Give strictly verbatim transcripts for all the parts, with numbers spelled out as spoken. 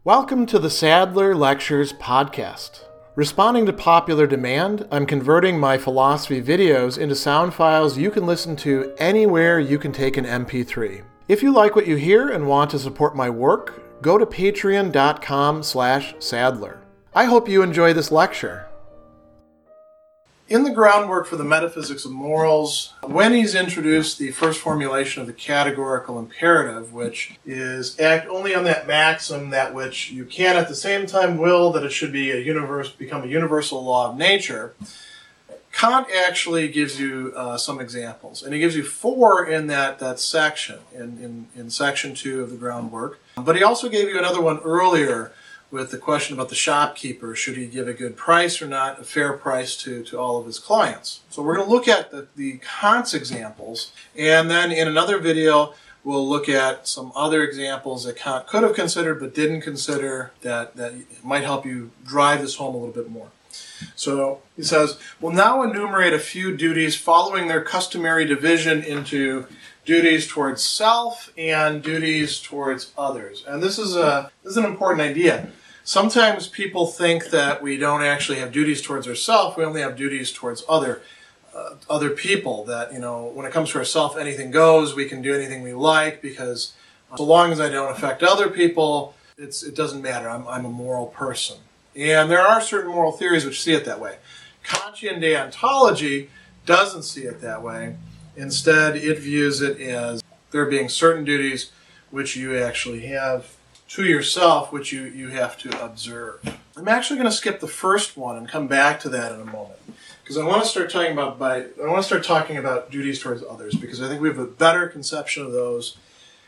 Welcome to the Sadler Lectures podcast. Responding to popular demand, I'm converting my philosophy videos into sound files you can listen to anywhere you can take an M P three. If you like what you hear and want to support my work, go to patreon.com slash Sadler. I hope you enjoy this lecture. In the groundwork for the metaphysics of morals, when he's introduced the first formulation of the categorical imperative, which is act only on that maxim that which you can at the same time will that it should be a universe, become a universal law of nature, Kant actually gives you uh, some examples. And he gives you four in that, that section, in, in, in section two of the groundwork. But he also gave you another one earlier with the question about the shopkeeper. Should he give a good price or not, a fair price to, to all of his clients? So we're going to look at the, the Kant's examples, and then in another video we'll look at some other examples that Kant could have considered but didn't consider that, that might help you drive this home a little bit more. So he says, we'll now enumerate a few duties following their customary division into duties towards self and duties towards others. And this is a this is an important idea. Sometimes people think that we don't actually have duties towards ourselves, we only have duties towards other uh, other people, that, you know, when it comes to ourselves, anything goes, we can do anything we like because so long as I don't affect other people, it's it doesn't matter. I'm I'm a moral person. And there are certain moral theories which see it that way. Kantian deontology doesn't see it that way. Instead, it views it as there being certain duties which you actually have to yourself, which you, you have to observe. I'm actually going to skip the first one and come back to that in a moment, because I want to start talking about by I want to start talking about duties towards others, because I think we have a better conception of those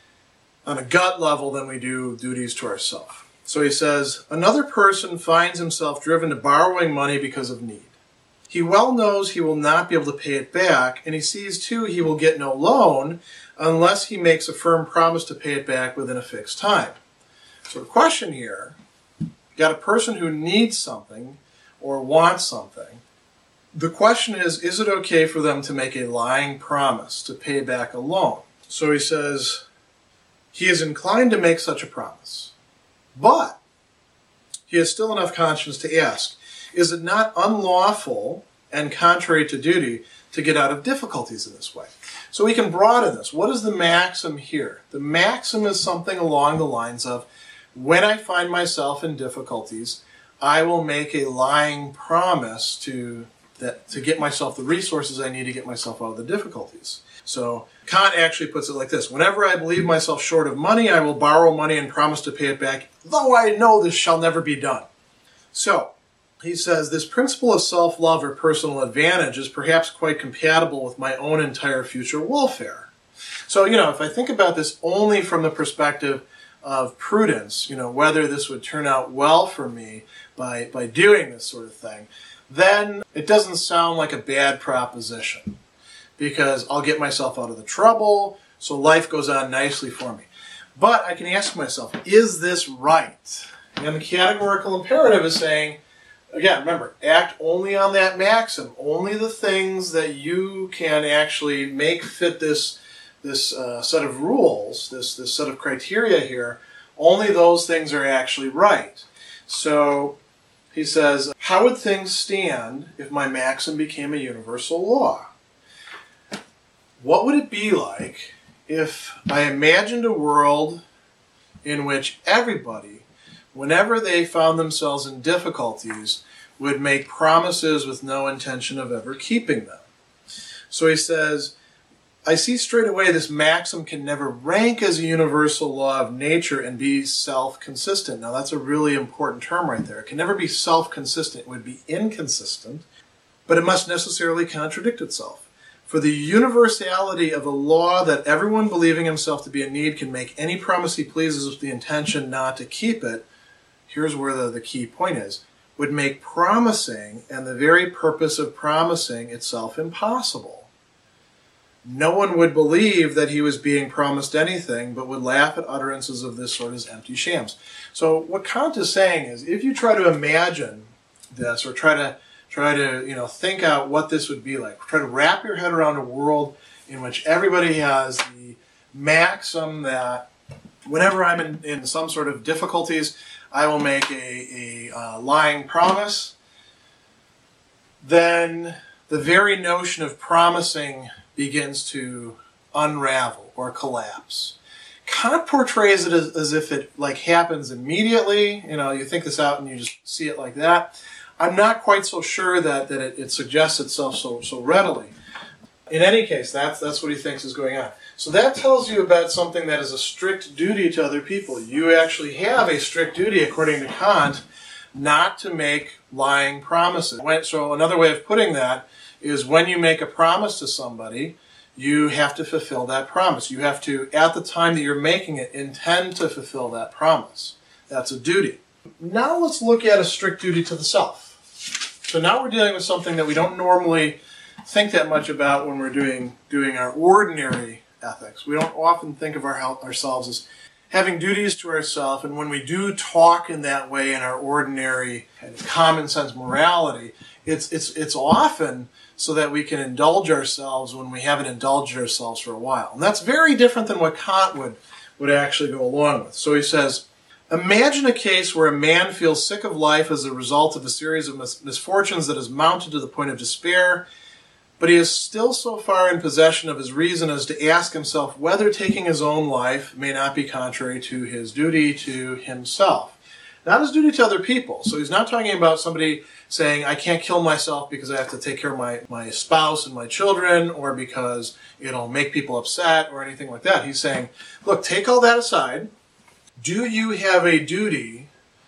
on a gut level than we do duties to ourselves. So he says, another person finds himself driven to borrowing money because of need. He well knows he will not be able to pay it back, and he sees, too, he will get no loan unless he makes a firm promise to pay it back within a fixed time. So the question here, you got a person who needs something or wants something. The question is, is it okay for them to make a lying promise to pay back a loan? So he says, he is inclined to make such a promise. But he has still enough conscience to ask, is it not unlawful and contrary to duty to get out of difficulties in this way? So we can broaden this. What is the maxim here? The maxim is something along the lines of, when I find myself in difficulties, I will make a lying promise to, that, to get myself the resources I need to get myself out of the difficulties. So Kant actually puts it like this: whenever I believe myself short of money, I will borrow money and promise to pay it back, though I know this shall never be done. So he says, this principle of self-love or personal advantage is perhaps quite compatible with my own entire future welfare. So, you know, if I think about this only from the perspective of prudence, you know, whether this would turn out well for me by, by doing this sort of thing, then it doesn't sound like a bad proposition, because I'll get myself out of the trouble, so life goes on nicely for me. But I can ask myself, is this right? And the categorical imperative is saying, again, remember, act only on that maxim, only the things that you can actually make fit this, this uh, set of rules, this, this set of criteria here, only those things are actually right. So he says, how would things stand if my maxim became a universal law? What would it be like if I imagined a world in which everybody, whenever they found themselves in difficulties, would make promises with no intention of ever keeping them? So he says, I see straight away this maxim can never rank as a universal law of nature and be self-consistent. Now that's a really important term right there. It can never be self-consistent. It would be inconsistent, but it must necessarily contradict itself. For the universality of a law that everyone believing himself to be in need can make any promise he pleases with the intention not to keep it, here's where the, the key point is, would make promising and the very purpose of promising itself impossible. No one would believe that he was being promised anything, but would laugh at utterances of this sort as empty shams. So what Kant is saying is, if you try to imagine this, or try to Try to, you know, think out what this would be like. Try to wrap your head around a world in which everybody has the maxim that whenever I'm in, in some sort of difficulties, I will make a, a uh, lying promise, then the very notion of promising begins to unravel or collapse. Kant portrays it as, as if it like happens immediately. You know, you think this out and you just see it like that. I'm not quite so sure that, that it, it suggests itself so, so readily. In any case, that's, that's what he thinks is going on. So that tells you about something that is a strict duty to other people. You actually have a strict duty, according to Kant, not to make lying promises. So another way of putting that is when you make a promise to somebody, you have to fulfill that promise. You have to, at the time that you're making it, intend to fulfill that promise. That's a duty. Now let's look at a strict duty to the self. So now we're dealing with something that we don't normally think that much about when we're doing, doing our ordinary ethics. We don't often think of our, ourselves as having duties to ourselves, and when we do talk in that way in our ordinary kind of common sense morality, it's, it's, it's often so that we can indulge ourselves when we haven't indulged ourselves for a while. And that's very different than what Kant would, would actually go along with. So he says, imagine a case where a man feels sick of life as a result of a series of mis misfortunes that has mounted to the point of despair, but he is still so far in possession of his reason as to ask himself whether taking his own life may not be contrary to his duty to himself. Not his duty to other people. So he's not talking about somebody saying, I can't kill myself because I have to take care of my, my spouse and my children, or because it'll make people upset, or anything like that. He's saying, look, take all that aside. Do you have a duty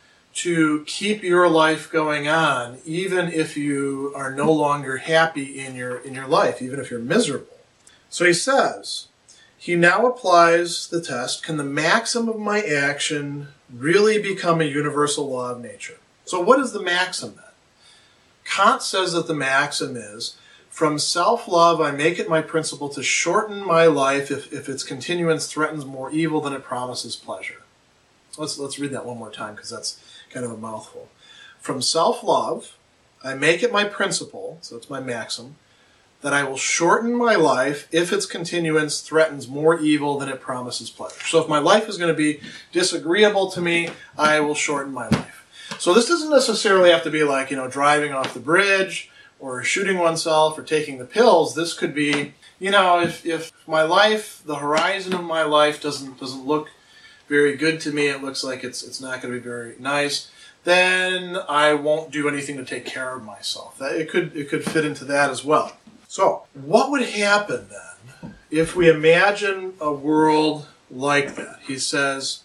to keep your life going on, even if you are no longer happy in your, in your life, even if you're miserable? So he says, he now applies the test, can the maxim of my action really become a universal law of nature? So what is the maxim then? Kant says that the maxim is, from self-love I make it my principle to shorten my life if, if its continuance threatens more evil than it promises pleasure. Let's, let's read that one more time, because that's kind of a mouthful. From self-love, I make it my principle, so it's my maxim, that I will shorten my life if its continuance threatens more evil than it promises pleasure. So if my life is going to be disagreeable to me, I will shorten my life. So this doesn't necessarily have to be like, you know, driving off the bridge or shooting oneself or taking the pills. This could be, you know, if, if my life, the horizon of my life doesn't, doesn't look very good to me, it looks like it's, it's not going to be very nice, then I won't do anything to take care of myself. That, it could, it could fit into that as well. So what would happen then if we imagine a world like that? He says,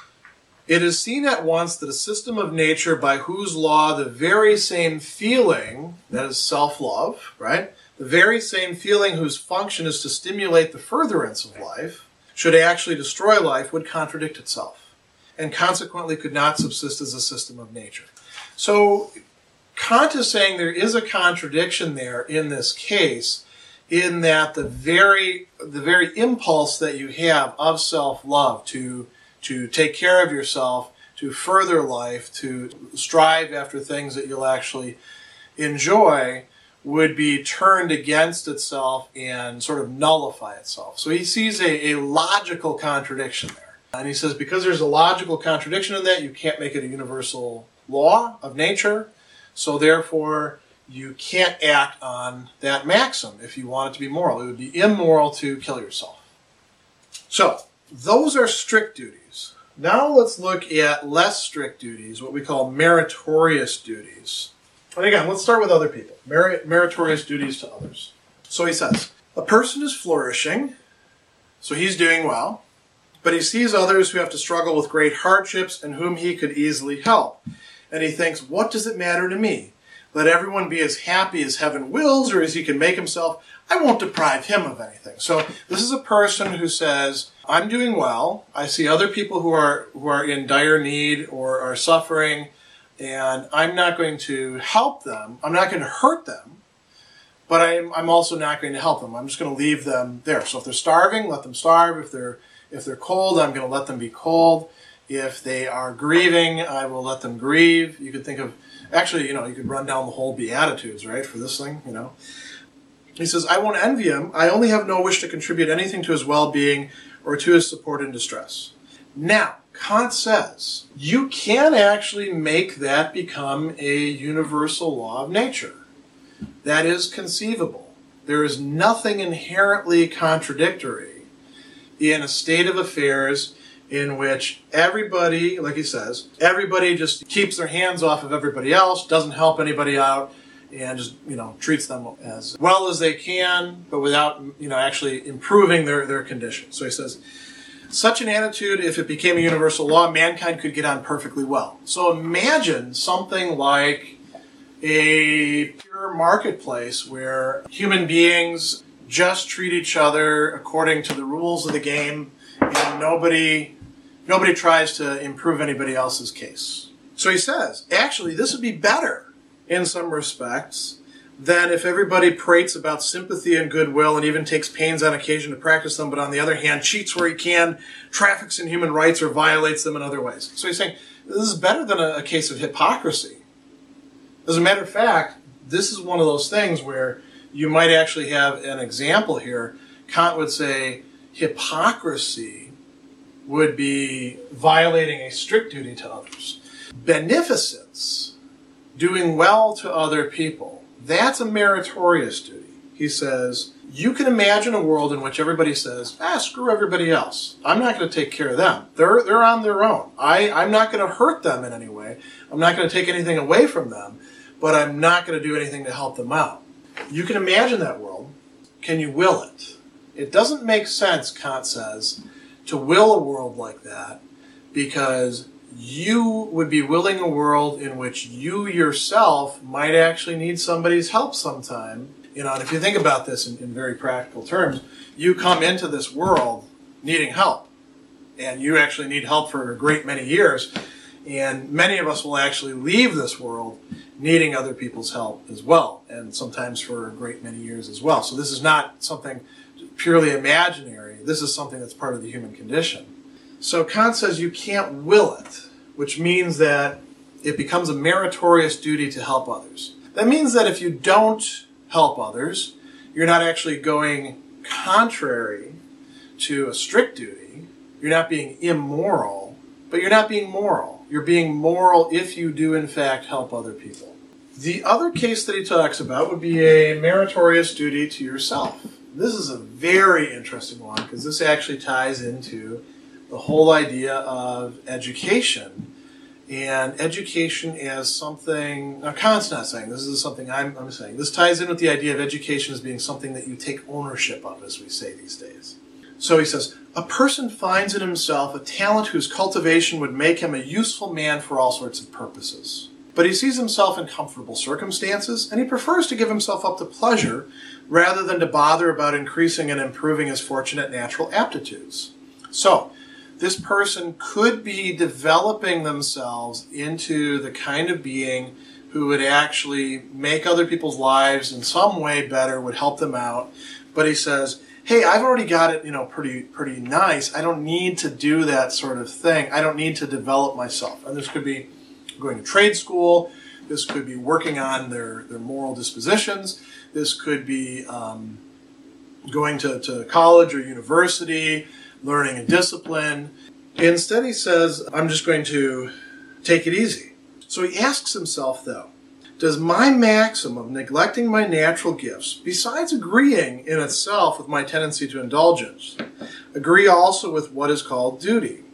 it is seen at once that a system of nature by whose law the very same feeling, that is self-love, right? The very same feeling whose function is to stimulate the furtherance of life, should actually destroy life, would contradict itself, and consequently could not subsist as a system of nature. So Kant is saying there is a contradiction there in this case, in that the very, the very impulse that you have of self-love to, to take care of yourself, to further life, to strive after things that you'll actually enjoy, would be turned against itself and sort of nullify itself. So he sees a, a logical contradiction there. And he says, because there's a logical contradiction in that, you can't make it a universal law of nature. So therefore, you can't act on that maxim if you want it to be moral. It would be immoral to kill yourself. So those are strict duties. Now let's look at less strict duties, what we call meritorious duties. And again, let's start with other people. Merit, meritorious duties to others. So he says, a person is flourishing, so he's doing well, but he sees others who have to struggle with great hardships and whom he could easily help. And he thinks, what does it matter to me? Let everyone be as happy as heaven wills, or as he can make himself. I won't deprive him of anything. So this is a person who says, I'm doing well. I see other people who are, who are in dire need or are suffering, and I'm not going to help them. I'm not going to hurt them, but I'm, I'm also not going to help them. I'm just going to leave them there. So if they're starving, let them starve. If they're, if they're cold, I'm going to let them be cold. If they are grieving, I will let them grieve. You could think of, actually, you know, you could run down the whole Beatitudes, right, for this thing, you know. He says, I won't envy him. I only have no wish to contribute anything to his well-being or to his support in distress. Now, Kant says you can actually make that become a universal law of nature. That is conceivable. There is nothing inherently contradictory in a state of affairs in which everybody, like he says, everybody just keeps their hands off of everybody else, doesn't help anybody out, and just, you know, treats them as well as they can, but without, you know, actually improving their, their condition. So he says, such an attitude, if it became a universal law, mankind could get on perfectly well. So imagine something like a pure marketplace where human beings just treat each other according to the rules of the game, and nobody, nobody tries to improve anybody else's case. So he says, actually, this would be better in some respects than if everybody prates about sympathy and goodwill and even takes pains on occasion to practice them, but on the other hand, cheats where he can, traffics in human rights, or violates them in other ways. So he's saying, this is better than a, a case of hypocrisy. As a matter of fact, this is one of those things where you might actually have an example here. Kant would say hypocrisy would be violating a strict duty to others. Beneficence, doing well to other people, that's a meritorious duty. He says, you can imagine a world in which everybody says, ah, screw everybody else. I'm not going to take care of them. They're, they're on their own. I, I'm not going to hurt them in any way. I'm not going to take anything away from them, but I'm not going to do anything to help them out. You can imagine that world. Can you will it? It doesn't make sense, Kant says, to will a world like that, because you would be willing a world in which you yourself might actually need somebody's help sometime. You know, and if you think about this in, in very practical terms, you come into this world needing help, and you actually need help for a great many years, and many of us will actually leave this world needing other people's help as well, and sometimes for a great many years as well. So this is not something purely imaginary. This is something that's part of the human condition. So Kant says you can't will it, which means that it becomes a meritorious duty to help others. That means that if you don't help others, you're not actually going contrary to a strict duty. You're not being immoral, but you're not being moral. You're being moral if you do, in fact, help other people. The other case that he talks about would be a meritorious duty to yourself. This is a very interesting one because this actually ties into the whole idea of education, and education as something, now Kant's not saying, this is something I'm, I'm saying, this ties in with the idea of education as being something that you take ownership of, as we say these days. So he says, a person finds in himself a talent whose cultivation would make him a useful man for all sorts of purposes. But he sees himself in comfortable circumstances, and he prefers to give himself up to pleasure rather than to bother about increasing and improving his fortunate natural aptitudes. So, this person could be developing themselves into the kind of being who would actually make other people's lives in some way better, would help them out. But he says, hey, I've already got it, you know, pretty pretty nice. I don't need to do that sort of thing. I don't need to develop myself. And this could be going to trade school. This could be working on their, their moral dispositions. This could be um, going to, to college or university, learning a discipline. Instead, he says, I'm just going to take it easy. So he asks himself, though, does my maxim of neglecting my natural gifts, besides agreeing in itself with my tendency to indulgence, agree also with what is called duty?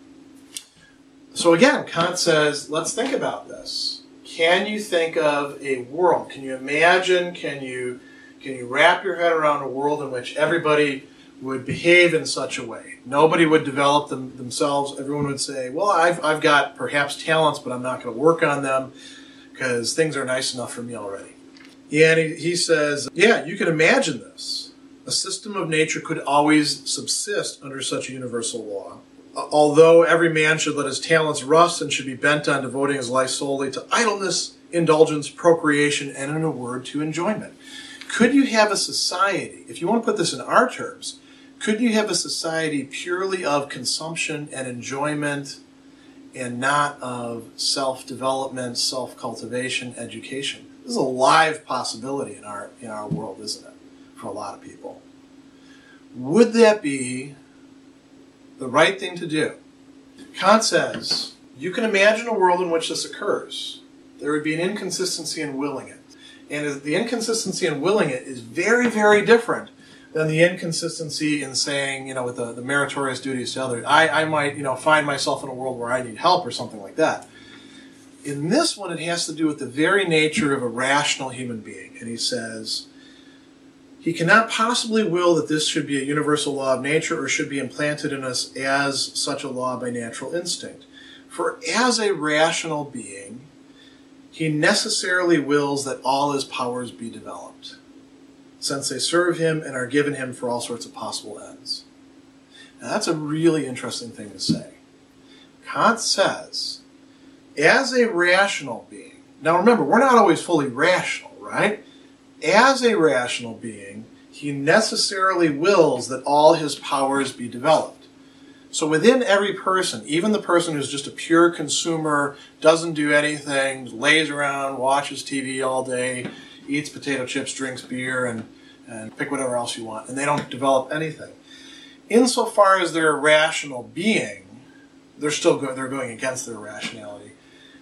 So again, Kant says, let's think about this. Can you think of a world? Can you imagine, can you, can you wrap your head around a world in which everybody would behave in such a way? Nobody would develop them themselves. Everyone would say, well, I've, I've got perhaps talents, but I'm not going to work on them because things are nice enough for me already. Yeah, and he, he says, yeah, you can imagine this. A system of nature could always subsist under such a universal law. Although every man should let his talents rust and should be bent on devoting his life solely to idleness, indulgence, procreation, and in a word, to enjoyment. Could you have a society, if you want to put this in our terms, could you have a society purely of consumption and enjoyment and not of self-development, self-cultivation, education? This is a live possibility in our, in our world, isn't it, for a lot of people? Would that be the right thing to do? Kant says, you can imagine a world in which this occurs. There would be an inconsistency in willing it. And the inconsistency in willing it is very, very different than the inconsistency in saying, you know, with the, the meritorious duties to others. I, I might, you know, find myself in a world where I need help or something like that. In this one, it has to do with the very nature of a rational human being. And he says, he cannot possibly will that this should be a universal law of nature or should be implanted in us as such a law by natural instinct. For as a rational being, he necessarily wills that all his powers be developed, since they serve him and are given him for all sorts of possible ends. Now that's a really interesting thing to say. Kant says, as a rational being, now remember, we're not always fully rational, right? As a rational being, he necessarily wills that all his powers be developed. So within every person, even the person who's just a pure consumer, doesn't do anything, lays around, watches T V all day, eats potato chips, drinks beer, and, and pick whatever else you want, and they don't develop anything. Insofar as they're a rational being, they're still go- they're going against their rationality.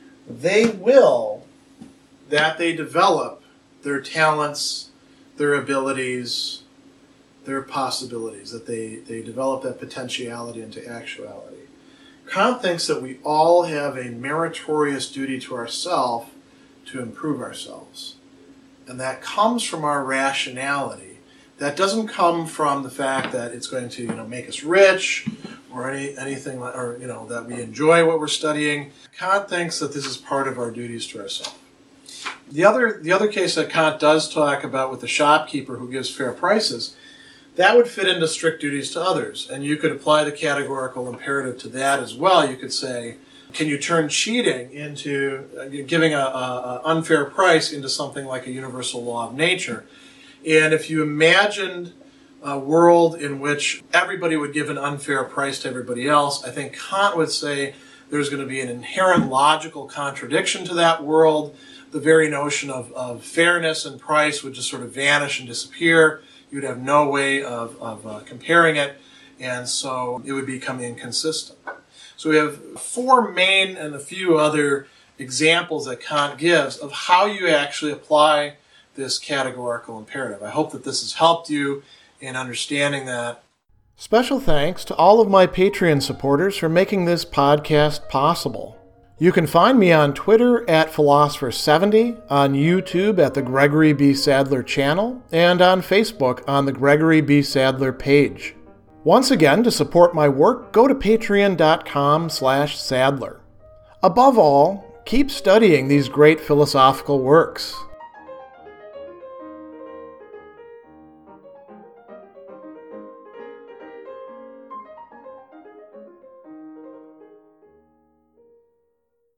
They will that they develop their talents, their abilities, their possibilities, that they, they develop that potentiality into actuality. Kant thinks that we all have a meritorious duty to ourselves to improve ourselves. And that comes from our rationality. That doesn't come from the fact that it's going to, you know, make us rich or any anything like, or, you know, that we enjoy what we're studying. Kant thinks that this is part of our duties to ourselves. The other, the other case that Kant does talk about with the shopkeeper who gives fair prices, that would fit into strict duties to others. And you could apply the categorical imperative to that as well. You could say, can you turn cheating into uh, giving an unfair price into something like a universal law of nature? And if you imagined a world in which everybody would give an unfair price to everybody else, I think Kant would say there's going to be an inherent logical contradiction to that world. The very notion of, of fairness and price would just sort of vanish and disappear. You'd have no way of, of uh, comparing it, and so it would become inconsistent. So we have four main and a few other examples that Kant gives of how you actually apply this categorical imperative. I hope that this has helped you in understanding that. Special thanks to all of my Patreon supporters for making this podcast possible. You can find me on Twitter at Philosopher seventy, on YouTube at the Gregory B. Sadler channel, and on Facebook on the Gregory B. Sadler page. Once again, to support my work, go to patreon.com slash Sadler. Above all, keep studying these great philosophical works.